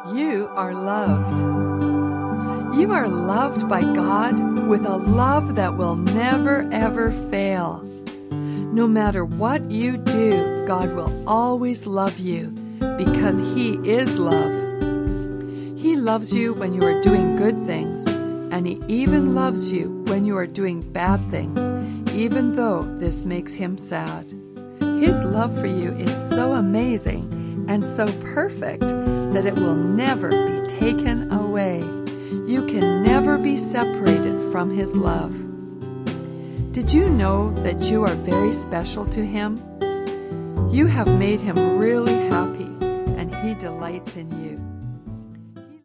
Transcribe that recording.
You are loved. You are loved by God with a love that will never, ever fail. No matter what you do, God will always love you because He is love. He loves you when you are doing good things, and He even loves you when you are doing bad things, even though this makes Him sad. His love for you is so amazing and so perfect that it will never be taken away. You can never be separated from His love. Did you know that you are very special to Him? You have made Him really happy, and He delights in you.